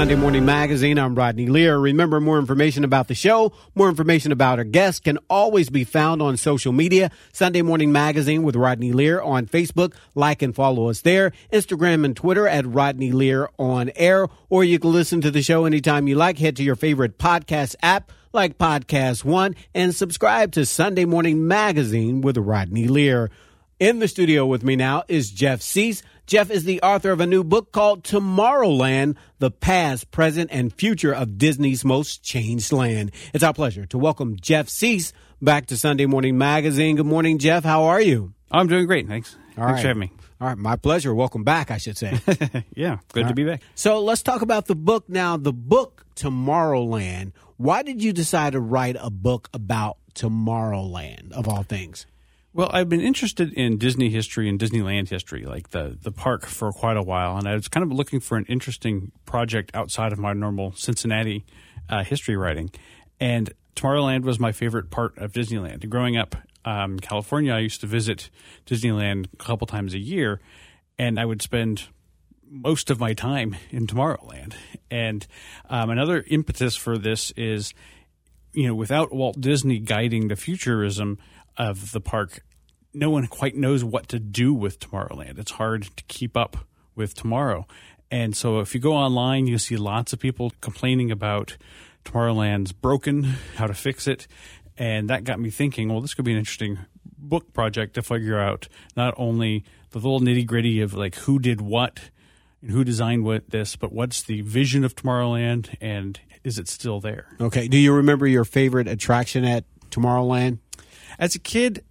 Sunday Morning Magazine. I'm Rodney Lear. Remember, more information about the show, more information about our guests can always be found on social media. Sunday Morning Magazine with Rodney Lear on Facebook. Like and follow us there. Instagram and Twitter at Rodney Lear on air. Or you can listen to the show anytime you like. Head to your favorite podcast app like Podcast One and subscribe to Sunday Morning Magazine with Rodney Lear. In the studio with me now is Jeff Cease. Jeff is the author of a new book called Tomorrowland, The Past, Present, and Future of Disney's Most Changed Land. It's our pleasure to welcome Jeff Cease back to Sunday Morning Magazine. Good morning, Jeff. How are you? I'm doing great. Thanks. Thanks for having me. All right. My pleasure. Welcome back, I should say. Yeah. Good to be back. So let's talk about the book now. The book Tomorrowland. Why did you decide to write a book about Tomorrowland, of all things? Well, I've been interested in Disney history and Disneyland history, like the park, for quite a while. And I was kind of looking for an interesting project outside of my normal Cincinnati history writing. And Tomorrowland was my favorite part of Disneyland. Growing up in California, I used to visit Disneyland a couple times a year, and I would spend most of my time in Tomorrowland. And another impetus for this is, without Walt Disney guiding the futurism of the park, no one quite knows what to do with Tomorrowland. It's hard to keep up with tomorrow. And so if you go online, you see lots of people complaining about Tomorrowland's broken, how to fix it. And that got me thinking, well, this could be an interesting book project to figure out not only the little nitty-gritty of like who did what and who designed this, but what's the vision of Tomorrowland and is it still there? Okay. Do you remember your favorite attraction at Tomorrowland? As a kid,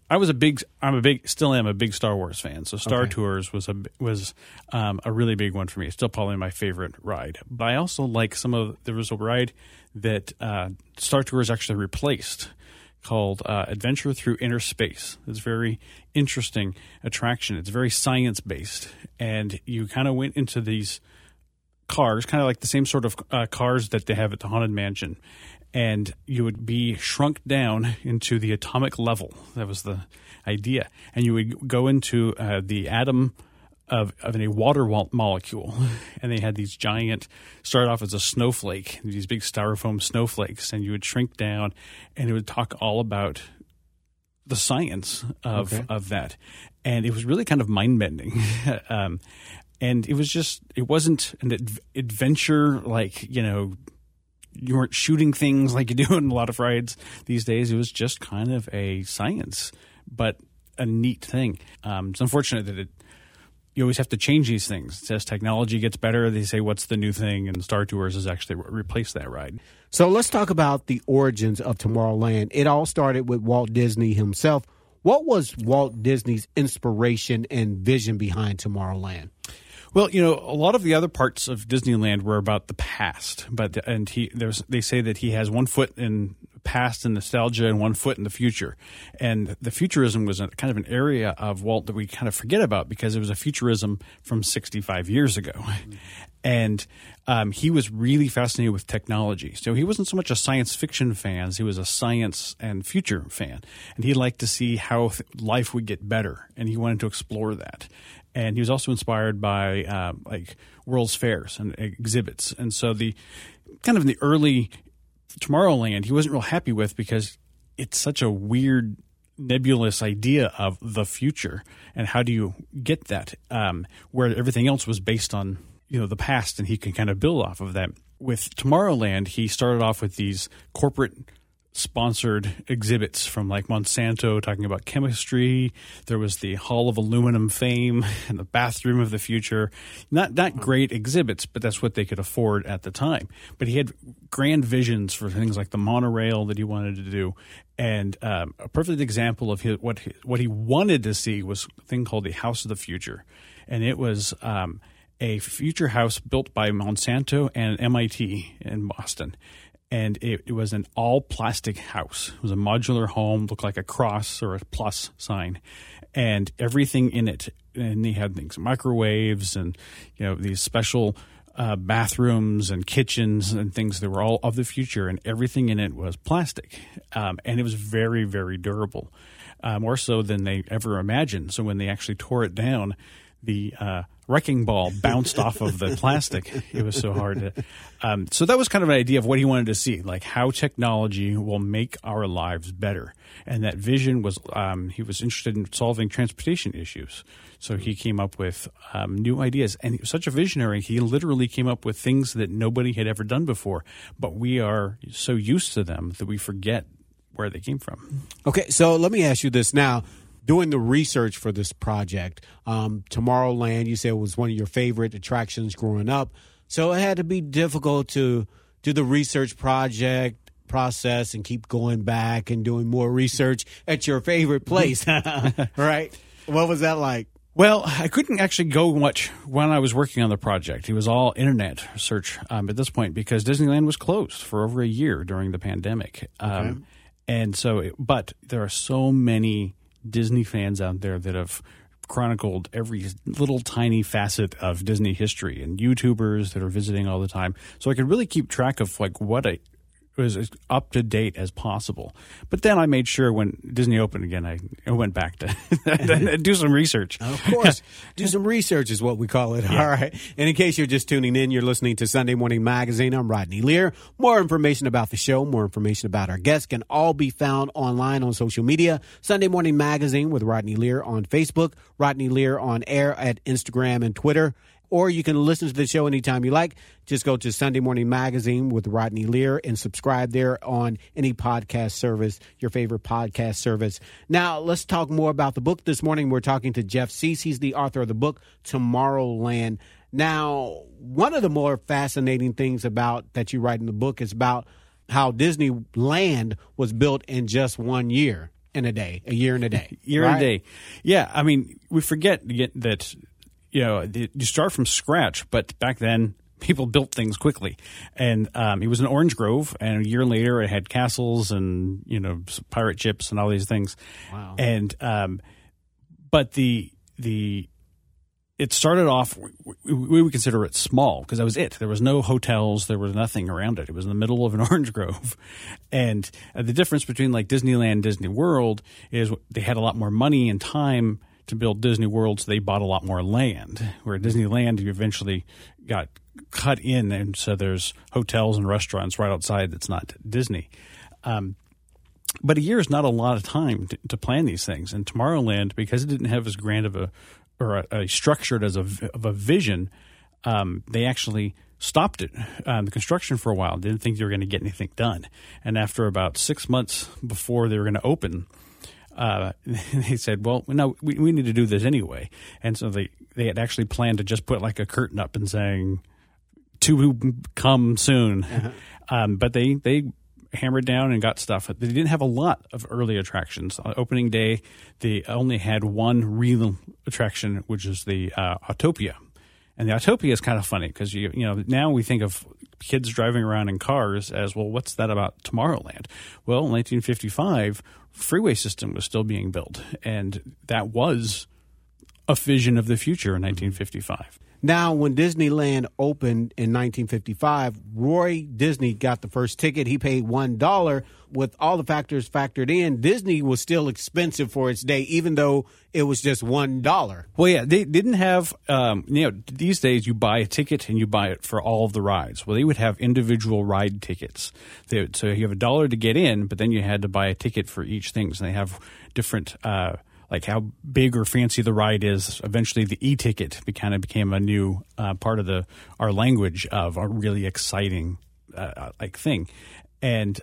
still am a big Star Wars fan. So Star Tours was a really big one for me. It's still probably my favorite ride. But I also like there was a ride that Star Tours actually replaced called Adventure Through Inner Space. It's a very interesting attraction. It's very science-based. And you kind of went into these cars, kind of like the same sort of cars that they have at the Haunted Mansion. And you would be shrunk down into the atomic level. That was the idea. And you would go into the atom of a water molecule. And they had these start off as a snowflake, these big styrofoam snowflakes. And you would shrink down, and it would talk all about the science of that. And it was really kind of mind-bending. And it wasn't an adventure like, you weren't shooting things like you do in a lot of rides these days. It was just kind of a science, but a neat thing. It's unfortunate that you always have to change these things. As technology gets better, they say, what's the new thing? And Star Tours has actually replaced that ride. So let's talk about the origins of Tomorrowland. It all started with Walt Disney himself. What was Walt Disney's inspiration and vision behind Tomorrowland? Well, a lot of the other parts of Disneyland were about the past, they say that he has one foot in past and nostalgia and one foot in the future. And the futurism was kind of an area of Walt that we kind of forget about because it was a futurism from 65 years ago. Mm-hmm. And he was really fascinated with technology. So he wasn't so much a science fiction fan as he was a science and future fan. And he liked to see how life would get better, and he wanted to explore that. And he was also inspired by World's Fairs and exhibits. And so in the early Tomorrowland, he wasn't real happy with because it's such a weird, nebulous idea of the future. And how do you get that? Where everything else was based on, the past, and he can kind of build off of that. With Tomorrowland, he started off with these corporate sponsored exhibits from like Monsanto talking about chemistry. There was the Hall of Aluminum fame and the Bathroom of the Future. Not great exhibits, but that's what they could afford at the time. But he had grand visions for things like the monorail that he wanted to do. And a perfect example of what he wanted to see was a thing called the House of the Future. And it was a future house built by Monsanto and MIT in Boston. And it was an all-plastic house. It was a modular home, looked like a cross or a plus sign, and everything in it. And they had things, microwaves and, these special bathrooms and kitchens and things that were all of the future, and everything in it was plastic. And it was very, very durable, more so than they ever imagined. So when they actually tore it down, wrecking ball bounced off of the plastic. It was so hard to. So that was kind of an idea of what he wanted to see, like how technology will make our lives better. And that vision was he was interested in solving transportation issues. So he came up with new ideas. And he was such a visionary, he literally came up with things that nobody had ever done before. But we are so used to them that we forget where they came from. Okay, so let me ask you this now. Doing the research for this project, Tomorrowland, you said was one of your favorite attractions growing up. So it had to be difficult to do the research process and keep going back and doing more research at your favorite place, right? What was that like? Well, I couldn't actually go much when I was working on the project. It was all internet search at this point because Disneyland was closed for over a year during the pandemic. Okay. And so, but there are so many Disney fans out there that have chronicled every little tiny facet of Disney history, and YouTubers that are visiting all the time. So I could really keep track of like what was as up to date as possible. But then I made sure when Disney opened again, I went back to do some research. Of course. Do some research is what we call it. Yeah. All right. And in case you're just tuning in, you're listening to Sunday Morning Magazine. I'm Rodney Lear. More information about the show, more information about our guests can all be found online on social media. Sunday Morning Magazine with Rodney Lear on Facebook, Rodney Lear on air at Instagram and Twitter. Or you can listen to the show anytime you like. Just go to Sunday Morning Magazine with Rodney Lear and subscribe there on any podcast service, your favorite podcast service. Now, let's talk more about the book. This morning, we're talking to Jeff Cease. He's the author of the book, Tomorrowland. Now, one of the more fascinating things about that you write in the book is about how Disneyland was built in just 1 year and a day, a year and a day. Year and a day. Yeah, I mean, we forget that... You know, you start from scratch, but back then people built things quickly. And it was an orange grove, and a year later it had castles and, you know, pirate ships and all these things. Wow. And but it started off, we would consider it small because that was it. There was no hotels. There was nothing around it. It was in the middle of an orange grove. And the difference between like Disneyland, Disney World is they had a lot more money and time to build Disney World, so they bought a lot more land. Where Disneyland, you eventually got cut in, and so there's hotels and restaurants right outside that's not Disney. But a year is not a lot of time to plan these things. And Tomorrowland, because it didn't have as grand of a structured as of a vision, they actually stopped it, the construction for a while. Didn't think they were going to get anything done. And after about 6 months before they were going to open, they said, well, no, we need to do this anyway. And so they had actually planned to just put like a curtain up and saying, to come soon. Uh-huh. But they hammered down and got stuff. They didn't have a lot of early attractions. On opening day, they only had one real attraction, which is the Autopia. And the Autopia is kind of funny because, you know, now we think of kids driving around in cars as, well, what's that about Tomorrowland? Well, in 1955, freeway system was still being built, and that was a vision of the future in 1955. Now, when Disneyland opened in 1955, Roy Disney got the first ticket. He paid $1. With all the factors factored in, Disney was still expensive for its day, even though it was just $1. Well, yeah, they didn't have, these days you buy a ticket and you buy it for all of the rides. Well, they would have individual ride tickets. So you have $1 to get in, but then you had to buy a ticket for each thing. So they have different, like how big or fancy the ride is. Eventually, the e-ticket kind of became a new part of our language of a really exciting thing. And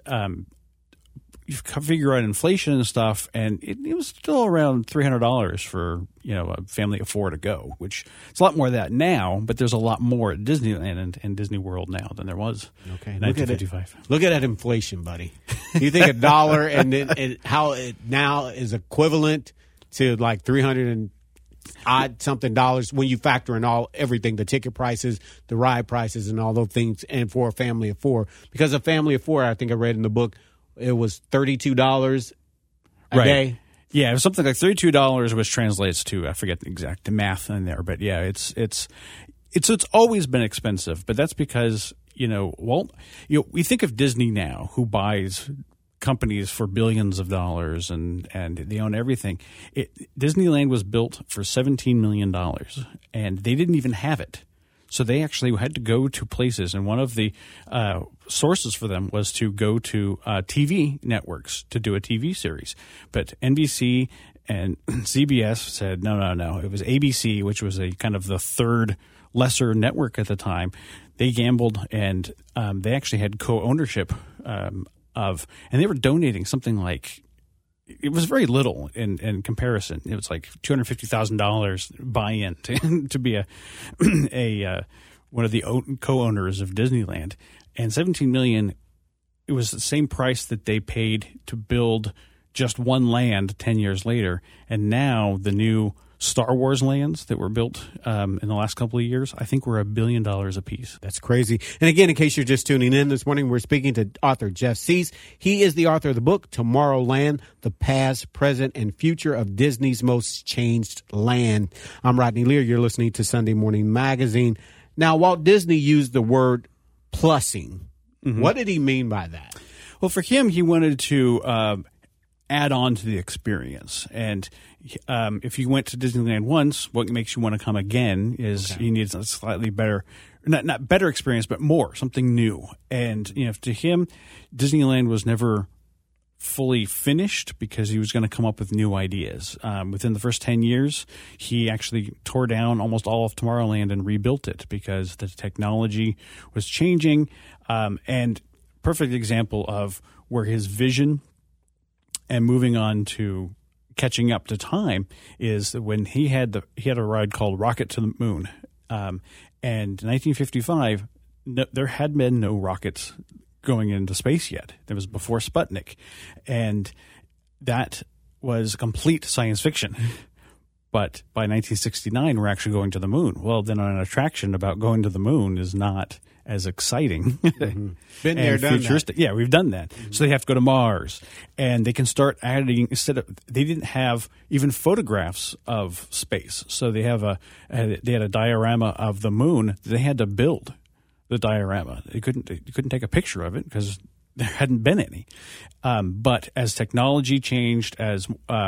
you figure out inflation and stuff, and it was still around $300 for a family of four to go, which it's a lot more of that now. But there's a lot more at Disneyland and Disney World now than there was in 1955. Look at that inflation, buddy. You think $1 and how it now is equivalent to like 300 and odd something dollars when you factor in everything, the ticket prices, the ride prices, and all those things, and for a family of four. Because a family of four, I think I read in the book, it was $32 a day. Yeah, it was something like $32, which translates to, I forget the exact math in there, but yeah, it's always been expensive. But that's because we think of Disney now, who buys companies for billions of dollars, and they own everything. Disneyland was built for $17 million, and they didn't even have it. So they actually had to go to places, and one of the sources for them was to go to TV networks to do a TV series. But NBC and CBS said, no. It was ABC, which was a kind of the third lesser network at the time. They gambled, and they actually had co-ownership and they were donating something like, it was very little in comparison. It was like $250,000 buy-in to be a one of the co-owners of Disneyland, and $17 million. It was the same price that they paid to build just one land 10 years later, and now the new Star Wars lands that were built in the last couple of years, I think were $1 billion a piece. That's crazy. And again, in case you're just tuning in this morning, we're speaking to author Jeff Cease. He is the author of the book, Tomorrowland, The Past, Present, and Future of Disney's Most Changed Land. I'm Rodney Lear. You're listening to Sunday Morning Magazine. Now, Walt Disney used the word plussing. Mm-hmm. What did he mean by that? Well, for him, he wanted to add on to the experience. And if you went to Disneyland once, what makes you want to come again is you need a slightly better, not better experience, but more, something new. And to him, Disneyland was never fully finished because he was going to come up with new ideas. Within the first 10 years, he actually tore down almost all of Tomorrowland and rebuilt it because the technology was changing. And perfect example of where his vision and moving on to catching up to time is that when he had a ride called Rocket to the Moon, and in 1955 there had been no rockets going into space yet. It was before Sputnik, and that was complete science fiction. But by 1969, we're actually going to the moon. Well, then an attraction about going to the moon is not as exciting. Mm-hmm. Been there, done that. Yeah, we've done that. Mm-hmm. So they have to go to Mars, and they can start adding, they didn't have even photographs of space. So they had a diorama of the moon. They had to build the diorama. They couldn't take a picture of it because there hadn't been any. But as technology changed, as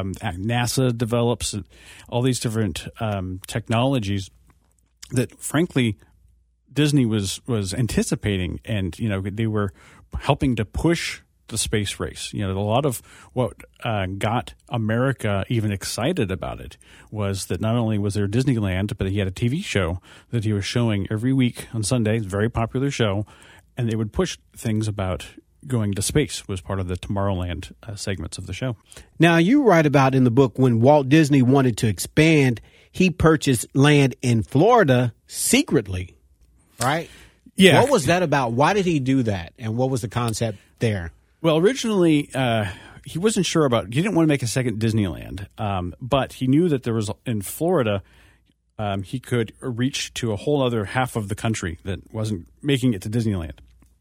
NASA develops all these different technologies that, frankly, Disney was anticipating, and they were helping to push the space race. A lot of what got America even excited about it was that not only was there Disneyland, but he had a TV show that he was showing every week on Sunday, a very popular show, and they would push things about going to space was part of the Tomorrowland segments of the show. Now, you write about in the book when Walt Disney wanted to expand, he purchased land in Florida secretly, right? Yeah. What was that about? Why did he do that? And what was the concept there? Well, originally, he wasn't sure he didn't want to make a second Disneyland, but he knew that there was, in Florida, he could reach to a whole other half of the country that wasn't making it to Disneyland.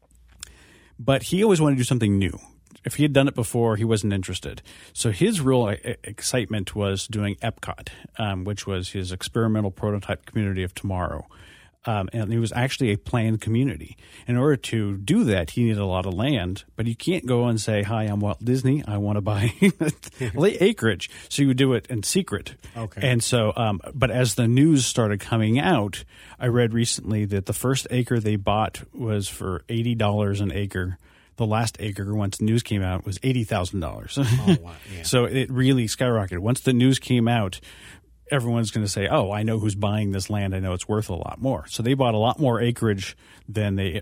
But he always wanted to do something new. If he had done it before, he wasn't interested. So his real excitement was doing Epcot, which was his experimental prototype community of tomorrow. And it was actually a planned community. In order to do that, he needed a lot of land, but you can't go and say, "Hi, I'm Walt Disney. I want to buy acreage." So you would do it in secret. Okay. And so, but as the news started coming out, I read recently that the first acre they bought was for $80 an acre. The last acre, once the news came out, was $80,000. Oh, wow. Yeah. So it really skyrocketed. Once the news came out, everyone's going to say, "Oh, I know who's buying this land. I know it's worth a lot more." So they bought a lot more acreage than they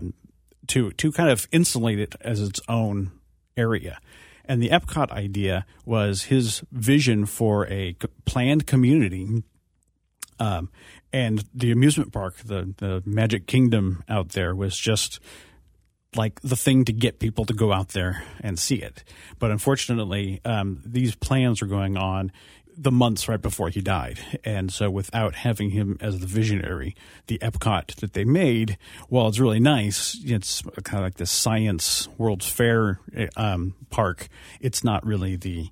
to kind of insulate it as its own area. And the Epcot idea was his vision for a planned community, and the amusement park, the Magic Kingdom out there, was just like the thing to get people to go out there and see it. But unfortunately, these plans were going on the months right before he died. And so without having him as the visionary, the Epcot that they made, while it's really nice, it's kind of like this science World's Fair park. It's not really the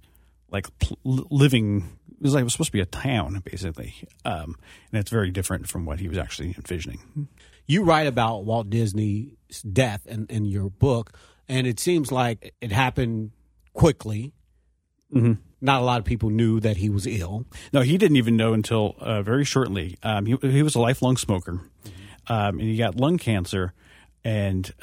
living. It was supposed to be a town, basically. And it's very different from what he was actually envisioning. You write about Walt Disney's death in your book, And it seems like it happened quickly. Mm-hmm. Not a lot of people knew that he was ill. No, he didn't even know until very shortly. He was a lifelong smoker, and he got lung cancer. And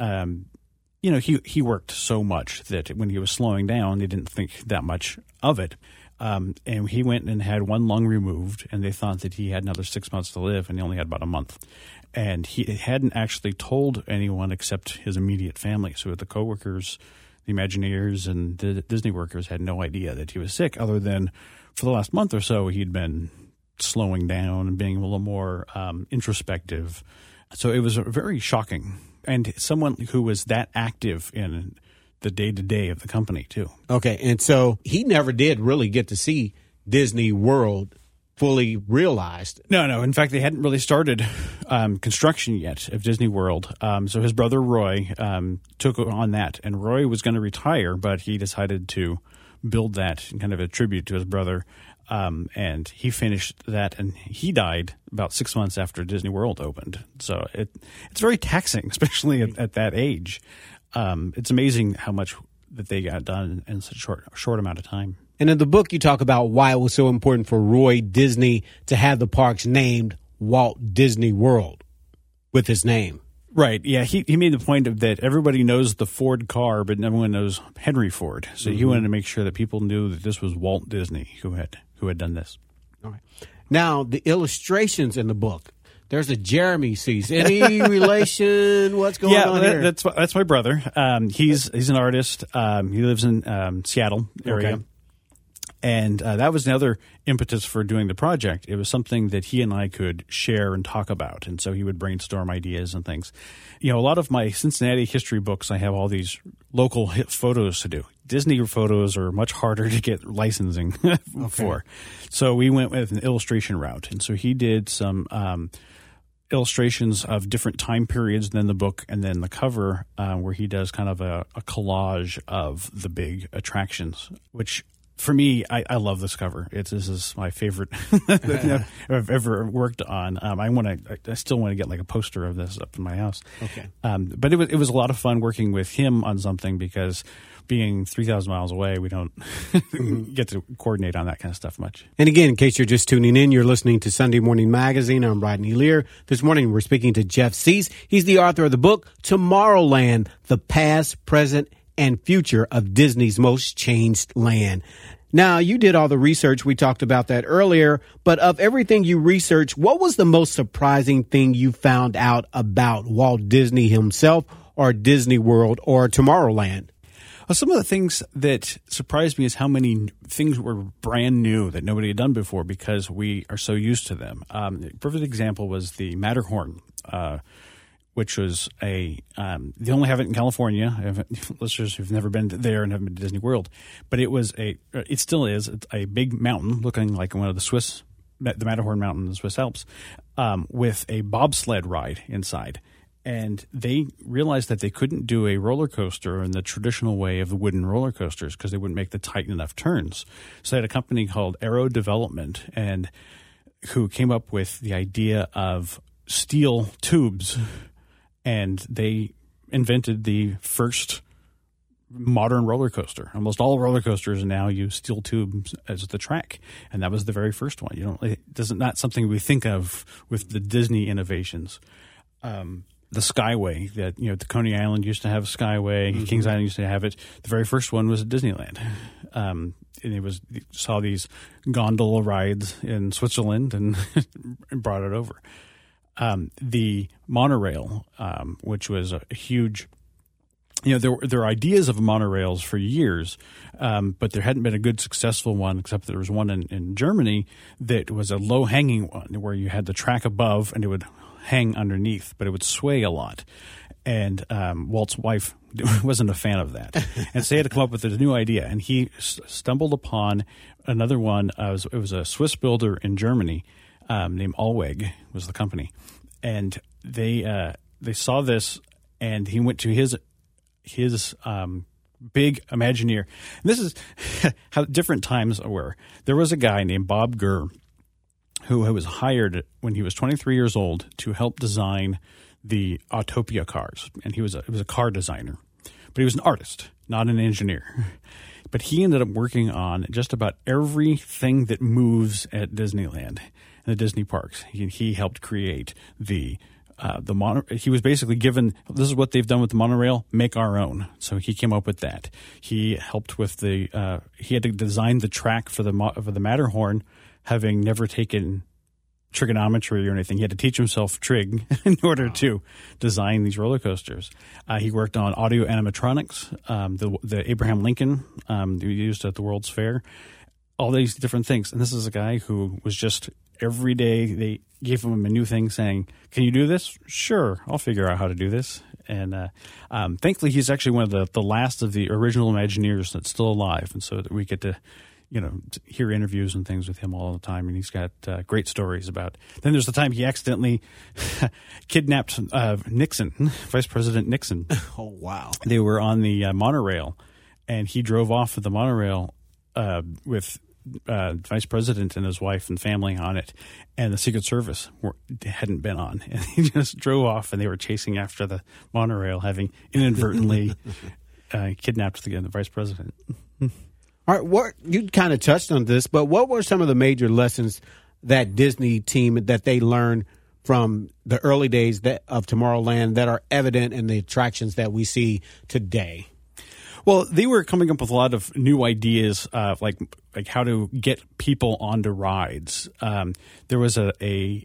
he worked so much that when he was slowing down, they didn't think that much of it. And he went and had one lung removed, and they thought that he had another 6 months to live, and he only had about a month. And he hadn't actually told anyone except his immediate family. So the coworkers, the Imagineers, and the Disney workers had no idea that he was sick, other than for the last month or so he'd been slowing down and being a little more introspective. So it was very shocking. And someone who was that active in the day-to-day of the company, too. Okay, and so he never did really get to see Disney World fully realized. No. In fact, they hadn't really started construction yet of Disney World. So his brother Roy took on that. And Roy was going to retire, but he decided to build that in kind of a tribute to his brother. And he finished that, and he died about 6 months after Disney World opened. So it's very taxing, especially at that age. It's amazing how much that they got done in such a short amount of time. And in the book, you talk about why it was so important for Roy Disney to have the parks named Walt Disney World with his name. Right. Yeah. He made the point of that everybody knows the Ford car, but no one knows Henry Ford. So he wanted to make sure that people knew that this was Walt Disney who had done this. All right. Now, the illustrations in the book. There's a Jeremy Cease. Any relation? What's going on here? That's my brother. He's an artist. He lives in Seattle area. Okay. And that was another impetus for doing the project. It was something that he and I could share and talk about. And so he would brainstorm ideas and things. A lot of my Cincinnati history books, I have all these local photos to do. Disney photos are much harder to get licensing for. So we went with an illustration route. And so he did some illustrations of different time periods than the book, and then the cover where he does kind of a collage of the big attractions, which for me, I love this cover. This is my favorite that I've ever worked on. I still want to get like a poster of this up in my house. Okay. But it was a lot of fun working with him on something, because being 3,000 miles away, we don't get to coordinate on that kind of stuff much. And again, in case you're just tuning in, you're listening to Sunday Morning Magazine. I'm Rodney Lear. This morning, we're speaking to Jeff Cease. He's the author of the book, Tomorrowland, The Past, Present, and Future of Disney's Most Changed Land. Now, you did all the research. We talked about that earlier. But of everything you researched, what was the most surprising thing you found out about Walt Disney himself, or Disney World, or Tomorrowland? Well, some of the things that surprised me is how many things were brand new that nobody had done before, because we are so used to them. A perfect example was the Matterhorn, which was they only have it in California. Listeners who've never been there and haven't been to Disney World, but it still is a big mountain looking like one of the Matterhorn Mountain in the Swiss Alps, with a bobsled ride inside. And they realized that they couldn't do a roller coaster in the traditional way of the wooden roller coasters, because they wouldn't make the tight enough turns. So they had a company called Aero Development, and who came up with the idea of steel tubes. And they invented the first modern roller coaster. Almost all roller coasters now use steel tubes as the track, and that was the very first one. It's not something we think of with the Disney innovations. The Skyway, that the Coney Island used to have a Skyway, Kings Island used to have it. The very first one was at Disneyland, and saw these gondola rides in Switzerland and brought it over. The monorail, which was a huge, there were ideas of monorails for years, but there hadn't been a good successful one, except there was one in Germany that was a low-hanging one where you had the track above and it would hang underneath, but it would sway a lot. And Walt's wife wasn't a fan of that. And so he had to come up with a new idea. And he stumbled upon another one. It was a Swiss builder in Germany named Allweg was the company. And they saw this, and he went to his big Imagineer. And this is how different times were. There was a guy named Bob Gurr who was hired when he was 23 years old to help design the Autopia cars, and he was a car designer. but he was an artist, not an engineer. But he ended up working on just about everything that moves at Disneyland and the Disney parks. He helped create the he was basically given, this is what they've done with the monorail, make our own. So he came up with that. He helped with he had to design the track for the Matterhorn, having never taken trigonometry or anything. He had to teach himself trig in order to design these roller coasters. He worked on audio animatronics, the Abraham Lincoln we used at the World's Fair, all these different things. And this is a guy who was just every day they gave him a new thing saying, can you do this? Sure, I'll figure out how to do this. And thankfully, he's actually one of the last of the original Imagineers that's still alive. And so that we get to hear interviews and things with him all the time, and he's got great stories about. Then there's the time he accidentally kidnapped Nixon, Vice President Nixon. Oh, wow. They were on the monorail, and he drove off of the monorail with Vice President and his wife and family on it, and the Secret Service hadn't been on. And he just drove off, and they were chasing after the monorail, having inadvertently kidnapped the Vice President. All right, you kind of touched on this, but what were some of the major lessons that Disney team that they learned from the early days of Tomorrowland that are evident in the attractions that we see today? Well, they were coming up with a lot of new ideas, like how to get people onto rides. There was a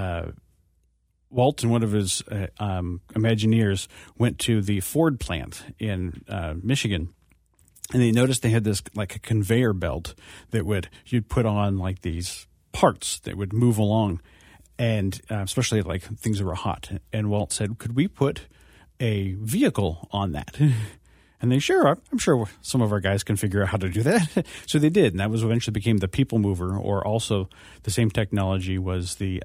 Walt and one of his Imagineers went to the Ford plant in Michigan. And they noticed they had this like a conveyor belt that you'd put on like these parts that would move along, and especially like things that were hot. And Walt said, "Could we put a vehicle on that?" And they I'm sure some of our guys can figure out how to do that. So they did, and that was eventually became the People Mover, or also the same technology was the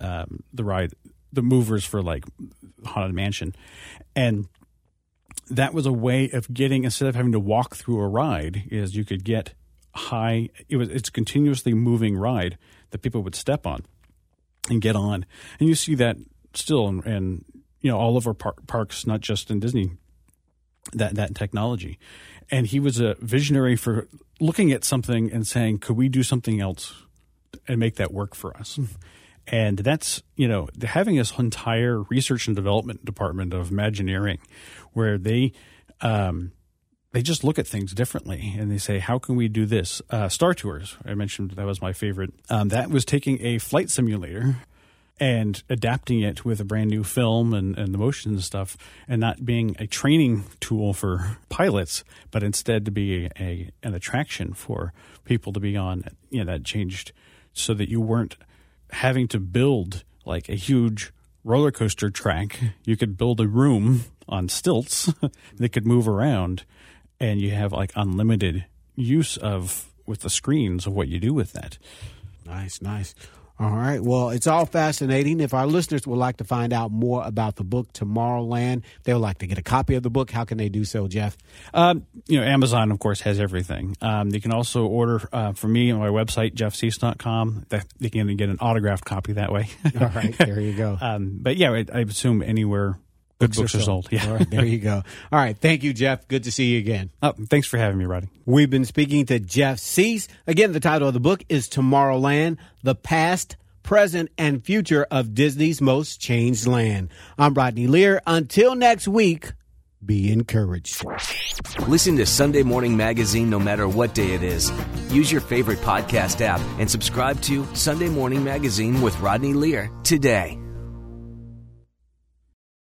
movers for like Haunted Mansion, and that was a way of getting, instead of having to walk through a ride, is you could get high. It's a continuously moving ride that people would step on and get on, and you see that still in all of our parks, not just in Disney. That technology, and he was a visionary for looking at something and saying, "Could we do something else and make that work for us?" And that's, having this entire research and development department of Imagineering where they just look at things differently and they say, how can we do this? Star Tours, I mentioned that was my favorite. That was taking a flight simulator and adapting it with a brand new film and the motion and stuff, and not being a training tool for pilots, but instead to be an attraction for people to be on. That changed so that you weren't having to build like a huge roller coaster track. You could build a room on stilts that could move around, and you have like unlimited use with the screens of what you do with that. Nice. All right. Well, it's all fascinating. If our listeners would like to find out more about the book Tomorrowland, they would like to get a copy of the book, how can they do so, Jeff? Amazon, of course, has everything. They can also order from me on my website, jeffcease.com. They can get an autographed copy that way. All right. There you go. But yeah, I assume anywhere good books are sold. Yeah. All right, there you go. All right. Thank you, Jeff. Good to see you again. Thanks for having me, Rodney. We've been speaking to Jeff Cease. Again, the title of the book is Tomorrowland, The Past, Present, and Future of Disney's Most Changed Land. I'm Rodney Lear. Until next week, be encouraged. Listen to Sunday Morning Magazine no matter what day it is. Use your favorite podcast app and subscribe to Sunday Morning Magazine with Rodney Lear today.